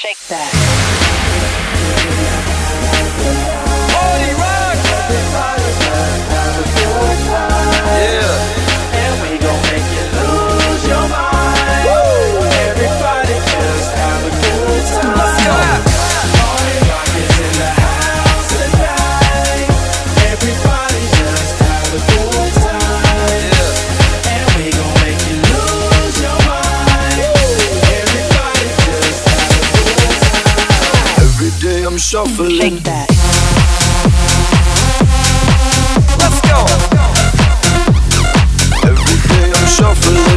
Shake that. Party rock! Yeah. And we gon' make you lose your mind. Woo! Everybody just have a good time. Let's go out. Party rock is in the house tonight. Everybody just have a good time. Yeah. And we gon' make you lose your mind. Everybody just have a good time. Every day I'm shuffling. Shake that. Let's go. Every day I'm shuffling.